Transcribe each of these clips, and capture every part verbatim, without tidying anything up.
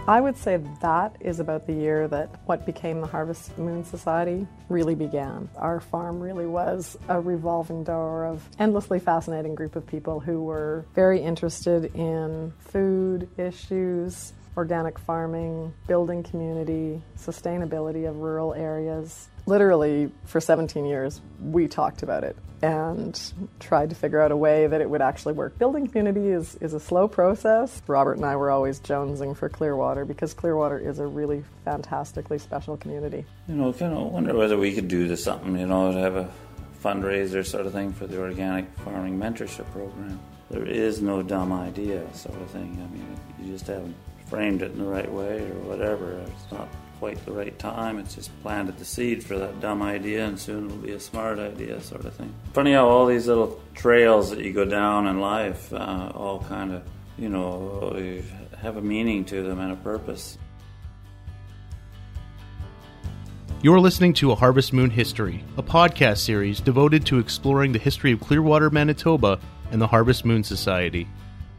I would say that is about the year that what became the Harvest Moon Society really began. Our farm really was a revolving door of endlessly fascinating group of people who were very interested in food issues, organic farming, building community, sustainability of rural areas. Literally, for seventeen years, we talked about it and tried to figure out a way that it would actually work. Building community is, is a slow process. Robert and I were always jonesing for Clearwater because Clearwater is a really fantastically special community. You know, kind of wonder whether we could do this something, you know, to have a fundraiser sort of thing for the organic farming mentorship program. There is no dumb idea sort of thing. I mean, you just haven't framed it in the right way or whatever. It's not quite the right time. It's just planted the seed for that dumb idea, and soon it'll be a smart idea sort of thing. Funny how all these little trails that you go down in life uh, all kind of, you know, have a meaning to them and a purpose. You're listening to A Harvest Moon History, a podcast series devoted to exploring the history of Clearwater, Manitoba, and the Harvest Moon Society.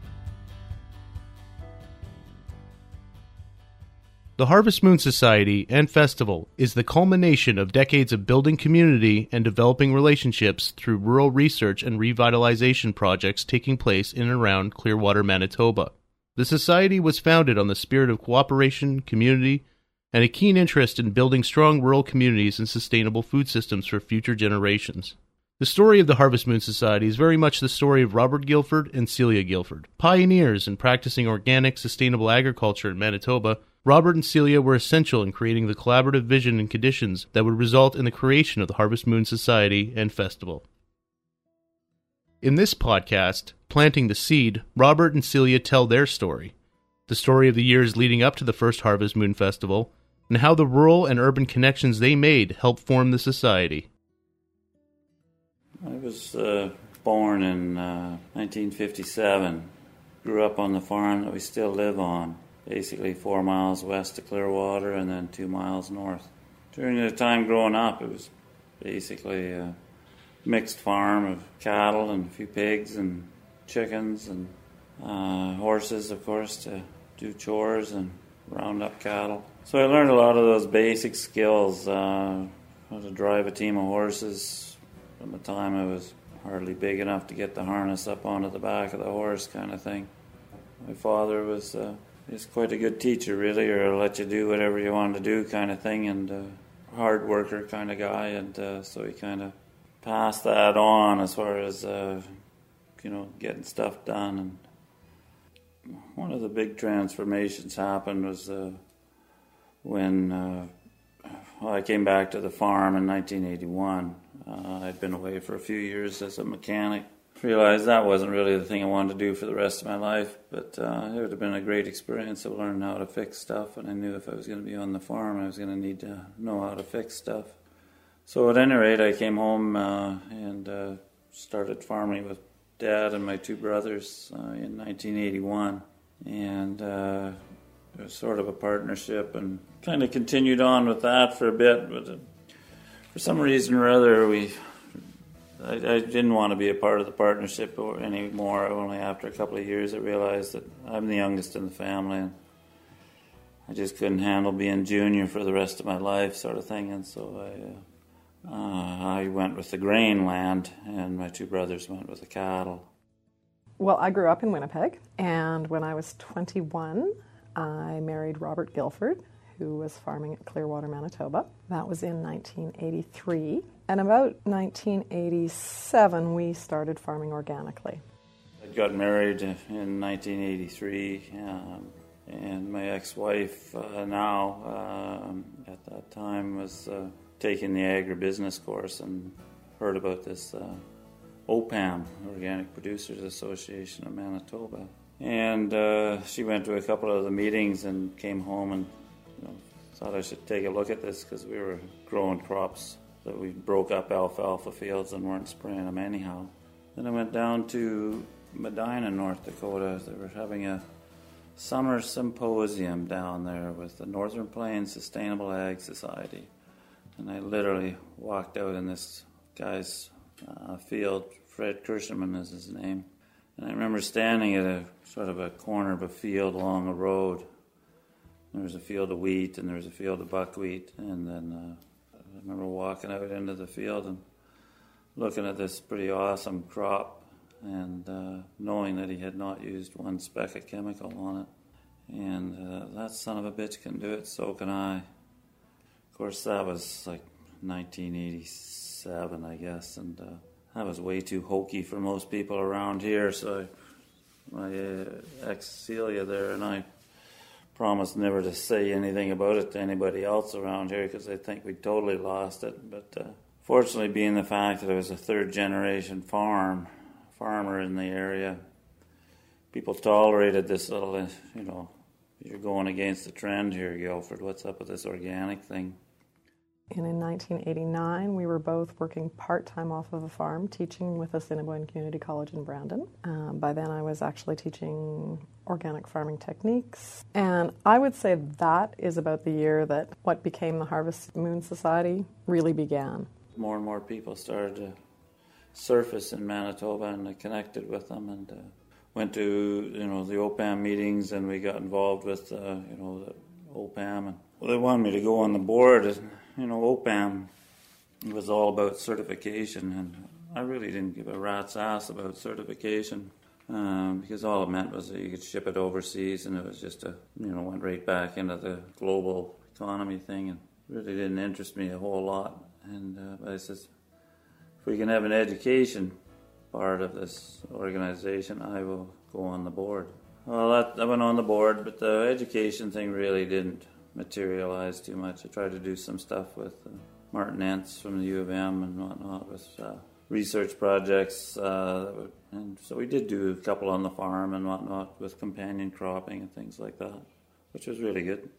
The Harvest Moon Society and Festival is the culmination of decades of building community and developing relationships through rural research and revitalization projects taking place in and around Clearwater, Manitoba. The Society was founded on the spirit of cooperation, community, and a keen interest in building strong rural communities and sustainable food systems for future generations. The story of the Harvest Moon Society is very much the story of Robert Guilford and Celia Guilford. Pioneers in practicing organic, sustainable agriculture in Manitoba, Robert and Celia were essential in creating the collaborative vision and conditions that would result in the creation of the Harvest Moon Society and Festival. In this podcast, Planting the Seed, Robert and Celia tell their story, the story of the years leading up to the first Harvest Moon Festival, and how the rural and urban connections they made helped form the society. I was uh, born in uh, nineteen fifty-seven, grew up on the farm that we still live on. Basically four miles west of Clearwater and then two miles north. During the time growing up, it was basically a mixed farm of cattle and a few pigs and chickens and uh, horses, of course, to do chores and round up cattle. So I learned a lot of those basic skills, uh, how to drive a team of horses. From the time I was hardly big enough to get the harness up onto the back of the horse kind of thing. My father was... Uh, He's quite a good teacher, really, or let you do whatever you want to do kind of thing, and a hard worker kind of guy, and uh, so he kind of passed that on as far as, uh, you know, getting stuff done. And one of the big transformations happened was uh, when uh, well, I came back to the farm in nineteen eighty-one. Uh, I'd been away for a few years as a mechanic. Realized that wasn't really the thing I wanted to do for the rest of my life, but uh, it would have been a great experience to learn how to fix stuff, and I knew if I was going to be on the farm, I was going to need to know how to fix stuff. So at any rate, I came home uh, and uh, started farming with Dad and my two brothers uh, in nineteen eighty-one, and uh, it was sort of a partnership, and kind of continued on with that for a bit, but uh, for some reason or other, we... I, I didn't want to be a part of the partnership anymore. Only after a couple of years I realized that I'm the youngest in the family, and I just couldn't handle being junior for the rest of my life sort of thing. And so I, uh, uh, I went with the grain land, and my two brothers went with the cattle. Well, I grew up in Winnipeg, and when I was twenty-one, I married Robert Guilford, who was farming at Clearwater, Manitoba. That was in nineteen eighty-three. And about nineteen eighty-seven, we started farming organically. I got married in nineteen eighty-three, um, and my ex-wife uh, now, um, at that time, was uh, taking the agribusiness course and heard about this uh, O P A M, Organic Producers Association of Manitoba. And uh, she went to a couple of the meetings and came home and you know, thought I should take a look at this because we were growing crops that we broke up alfalfa fields and weren't spraying them anyhow. Then I went down to Medina, North Dakota. They were having a summer symposium down there with the Northern Plains Sustainable Ag Society. And I literally walked out in this guy's uh, field. Fred Kirschman is his name. And I remember standing at a sort of a corner of a field along a road. There was a field of wheat and there was a field of buckwheat. And then uh, I remember walking out into the field and looking at this pretty awesome crop and uh, knowing that he had not used one speck of chemical on it. And uh, that son of a bitch can do it, so can I. Of course, that was like nineteen eighty-seven, I guess, and uh, that was way too hokey for most people around here, so I, my uh, ex Celia there and I promised never to say anything about it to anybody else around here because I think we totally lost it. But uh, fortunately, being the fact that it was a third-generation farm, farmer in the area, people tolerated this little, uh, you know, you're going against the trend here, Guilford. What's up with this organic thing? And in nineteen eighty-nine, we were both working part-time off of a farm, teaching with Assiniboine Community College in Brandon. Um, by then, I was actually teaching organic farming techniques. And I would say that is about the year that what became the Harvest Moon Society really began. More and more people started to surface in Manitoba, and I connected with them and uh, went to, you know, the O P A M meetings, and we got involved with, uh, you know, the O P A M. And, well, they wanted me to go on the board. And, you know, O P A M was all about certification, and I really didn't give a rat's ass about certification um, because all it meant was that you could ship it overseas, and it was just a, you know, went right back into the global economy thing, and really didn't interest me a whole lot. And uh, but I says, if we can have an education part of this organization, I will go on the board. Well, that, I went on the board, but the education thing really didn't materialize too much. I tried to do some stuff with uh, Martin Entz from the U of M and whatnot with uh, research projects, uh, that would, and so we did do a couple on the farm and whatnot with companion cropping and things like that, which was really good.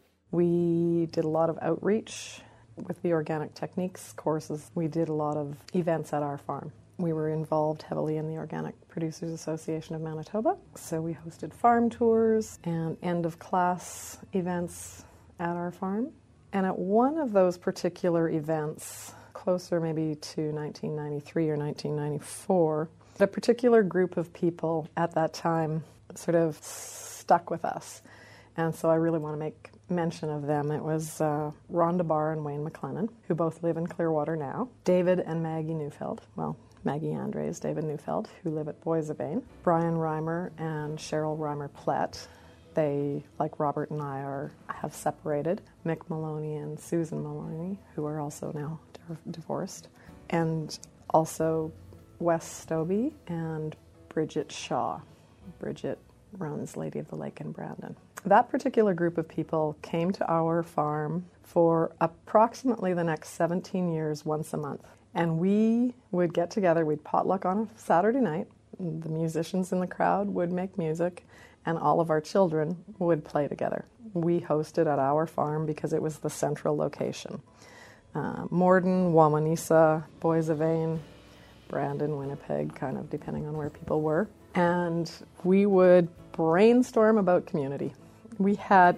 We did a lot of outreach with the organic techniques courses. We did a lot of events at our farm. We were involved heavily in the Organic Producers Association of Manitoba, so we hosted farm tours and end-of-class events at our farm. And at one of those particular events, closer maybe to nineteen ninety-three or nineteen ninety-four, a particular group of people at that time sort of stuck with us. And so I really want to make mention of them. It was uh, Rhonda Barr and Wayne McLennan, who both live in Clearwater now. David and Maggie Neufeld, well, Maggie Andres, David Neufeld, who live at Boissevain. Brian Reimer and Cheryl Reimer-Plett. They, like Robert and I, are have separated. Mick Maloney and Susan Maloney, who are also now di- divorced. And also Wes Stobie and Bridget Shaw. Bridget runs Lady of the Lake in Brandon. That particular group of people came to our farm for approximately the next seventeen years, once a month. And we would get together, we'd potluck on a Saturday night. The musicians in the crowd would make music, and all of our children would play together. We hosted at our farm because it was the central location. Uh, Morden, Wawanesa, Boissevain, Brandon, Winnipeg, kind of depending on where people were. And we would brainstorm about community. We had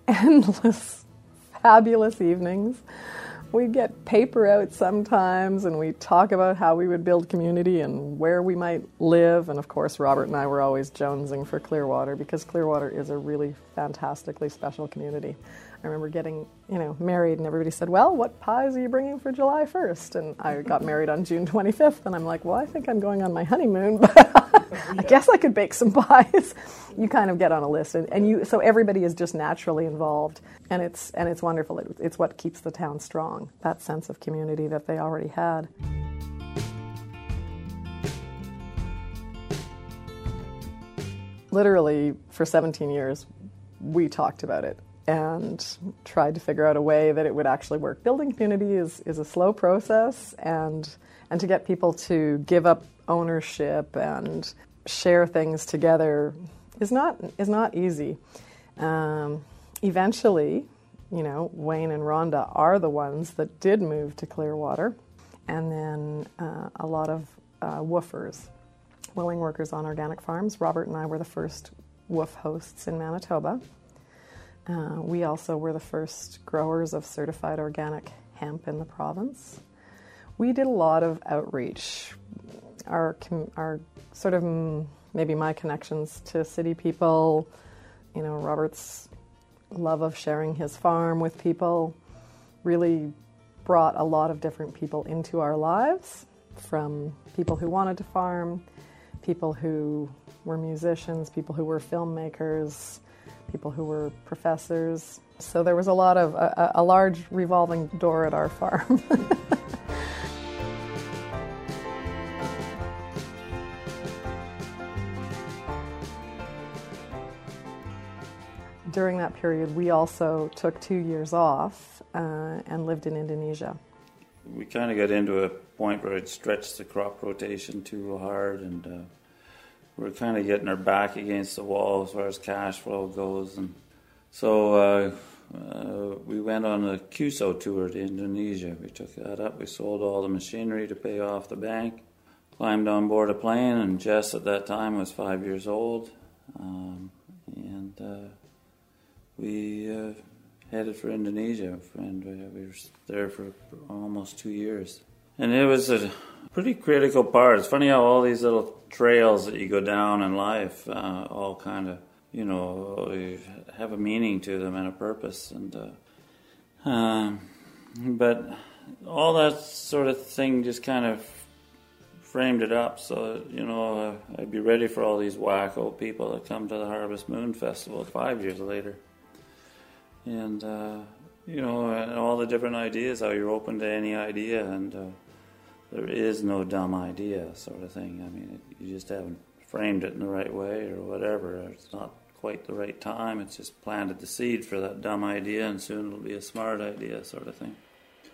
endless, fabulous evenings. We'd get paper out sometimes, and we'd talk about how we would build community and where we might live. And of course, Robert and I were always jonesing for Clearwater, because Clearwater is a really fantastically special community. I remember getting, you know, married, and everybody said, well, what pies are you bringing for July first? And I got married on June twenty-fifth, and I'm like, well, I think I'm going on my honeymoon, but I guess I could bake some pies. You kind of get on a list, and, and you so everybody is just naturally involved, and it's and it's wonderful. It, it's what keeps the town strong, that sense of community that they already had. Literally, for seventeen years, we talked about it and tried to figure out a way that it would actually work. Building community is, is a slow process, and and to get people to give up ownership and share things together is not is not easy. Um, eventually, you know, Wayne and Rhonda are the ones that did move to Clearwater, and then uh, a lot of uh, woofers, willing workers on organic farms. Robert and I were the first woof hosts in Manitoba. Uh, we also were the first growers of certified organic hemp in the province. We did a lot of outreach. Our, our sort of maybe my connections to city people, you know, Robert's love of sharing his farm with people, really brought a lot of different people into our lives, from people who wanted to farm, people who were musicians, people who were filmmakers, people who were professors. So there was a lot of, a, a large revolving door at our farm. During that period, we also took two years off uh, and lived in Indonesia. We kind of got into a point where it stretched the crop rotation too hard, and uh, we we're kind of getting our back against the wall as far as cash flow goes. And so uh, uh, we went on a Q S O tour to Indonesia. We took that up. We sold all the machinery to pay off the bank, climbed on board a plane, and Jess at that time was five years old. Um, and... Uh, We uh, headed for Indonesia, and we were there for almost two years. And it was a pretty critical part. It's funny how all these little trails that you go down in life uh, all kind of, you know, have a meaning to them and a purpose. And uh, um, but all that sort of thing just kind of framed it up. So, you know, uh, I'd be ready for all these wacko people that come to the Harvest Moon Festival five years later. And, uh, you know, and all the different ideas, how you're open to any idea, and uh, there is no dumb idea sort of thing. I mean, it, you just haven't framed it in the right way or whatever. It's not quite the right time. It's just planted the seed for that dumb idea, and soon it'll be a smart idea sort of thing.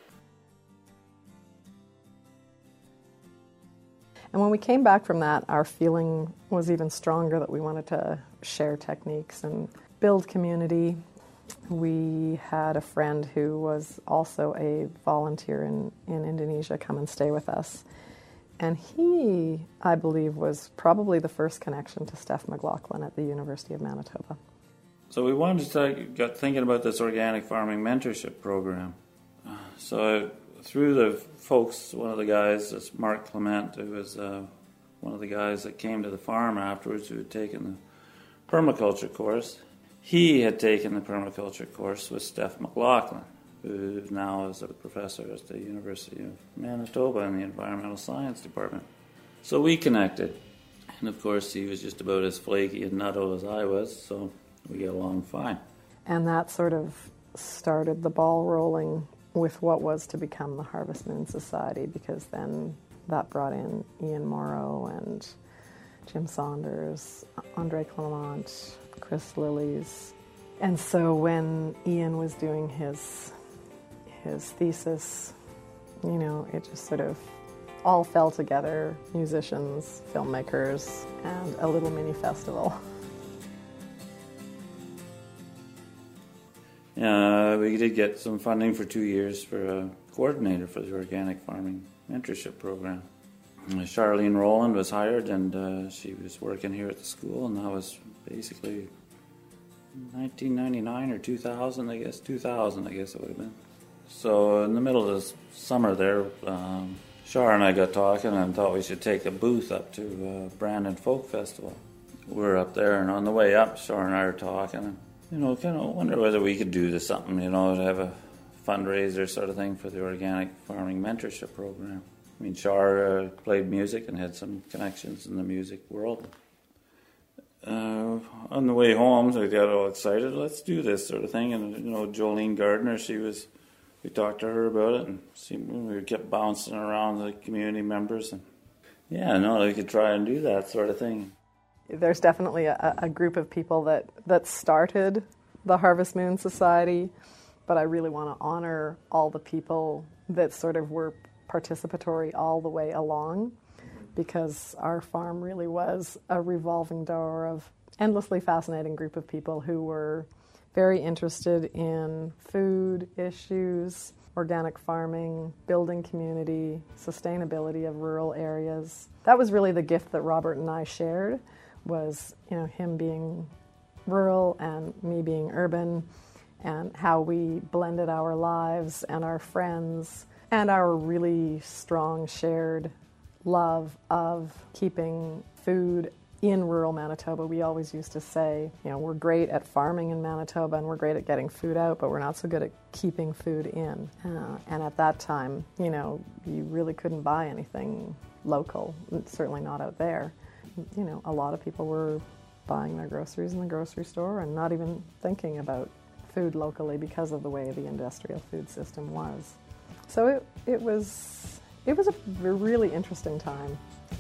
And when we came back from that, our feeling was even stronger that we wanted to share techniques and build community. We had a friend who was also a volunteer in, in Indonesia come and stay with us. And he, I believe, was probably the first connection to Steph McLaughlin at the University of Manitoba. So we wanted to start, got thinking about this organic farming mentorship program. So through the folks, one of the guys, this Mark Clement, who was uh, one of the guys that came to the farm afterwards, who had taken the permaculture course. He had taken the permaculture course with Steph McLaughlin, who now is a professor at the University of Manitoba in the Environmental Science Department. So we connected. And of course, he was just about as flaky and nutto as I was, so we get along fine. And that sort of started the ball rolling with what was to become the Harvest Moon Society, because then that brought in Ian Morrow and Jim Saunders, Andre Clement, Chris Lillies. And so when Ian was doing his his thesis, you know, it just sort of all fell together, musicians, filmmakers, and a little mini festival. Uh, we did get some funding for two years for a coordinator for the organic farming mentorship program. Charlene Rowland was hired, and uh, she was working here at the school, and that was basically nineteen ninety-nine or two thousand, I guess. two thousand, I guess it would have been. So in the middle of the summer there, um, Char and I got talking and thought we should take a booth up to uh, Brandon Folk Festival. We were up there, and on the way up, Char and I were talking, and, you know, kind of wonder whether we could do this something, you know, to have a fundraiser sort of thing for the organic farming mentorship program. I mean, Char uh, played music and had some connections in the music world. Uh, on the way home, so we got all excited. Let's do this sort of thing. And, you know, Jolene Gardner, she was, we talked to her about it, and she, we kept bouncing around the community members. And yeah, no, we could try and do that sort of thing. There's definitely a, a group of people that, that started the Harvest Moon Society, but I really want to honor all the people that sort of were participatory all the way along, because our farm really was a revolving door of endlessly fascinating group of people who were very interested in food issues, organic farming, building community, sustainability of rural areas. That was really the gift that Robert and I shared, was, you know, him being rural and me being urban, and how we blended our lives and our friends and our really strong shared love of keeping food in rural Manitoba, we always used to say, you know, we're great at farming in Manitoba and we're great at getting food out, but we're not so good at keeping food in. Uh, and at that time, you know, you really couldn't buy anything local, certainly not out there. You know, a lot of people were buying their groceries in the grocery store and not even thinking about food locally because of the way the industrial food system was. So it, it was it was a really interesting time.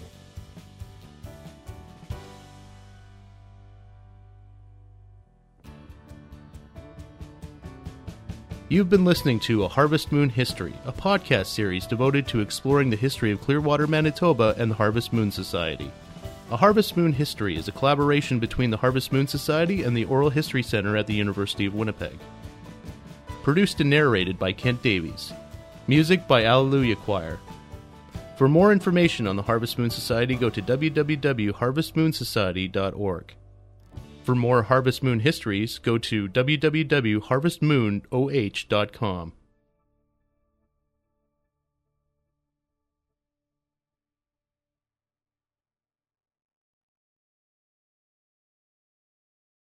You've been listening to A Harvest Moon History, a podcast series devoted to exploring the history of Clearwater, Manitoba and the Harvest Moon Society. A Harvest Moon History is a collaboration between the Harvest Moon Society and the Oral History Center at the University of Winnipeg. Produced and narrated by Kent Davies. Music by Alleluia Choir. For more information on the Harvest Moon Society, go to w w w dot harvest moon society dot org. For more Harvest Moon histories, go to w w w dot harvest moon o h dot com.